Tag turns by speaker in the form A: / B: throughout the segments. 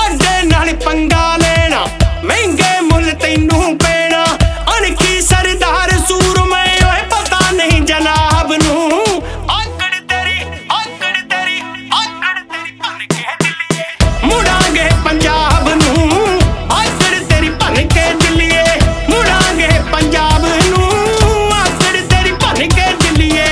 A: ਸਾਡੇ ਨਾਲ ਪੰਗਾ ਲੈਣਾ ਮਹਿੰਗੇ ਮੁੱਲ ਤੈਨੂੰ ਪੈਣਾ ਅਣਖੀ ਸਰਦਾਰ ਸੂਰਮੇ ਓਏ ਪਤਾ ਨਹੀਂ ਜਨਾਬ ਨੂੰ ਆਕੜ ਤੇਰੀ ਭੰਨ ਕੇ ਦਿੱਲੀਏ ਮੁੜਾਂਗੇ ਪੰਜਾਬ ਨੂੰ ਆਕੜ ਤੇਰੀ ਭੰਨ ਕੇ ਦਿੱਲੀਏ ਮੁੜਾਂਗੇ ਪੰਜਾਬ ਨੂੰ ਆਕੜ ਤੇਰੀ ਭੰਨ ਕੇ ਦਿੱਲੀਏ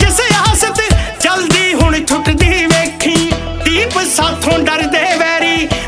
A: ਸਾਥੋਂ ਡਰਦੇ ਵੈਰੀ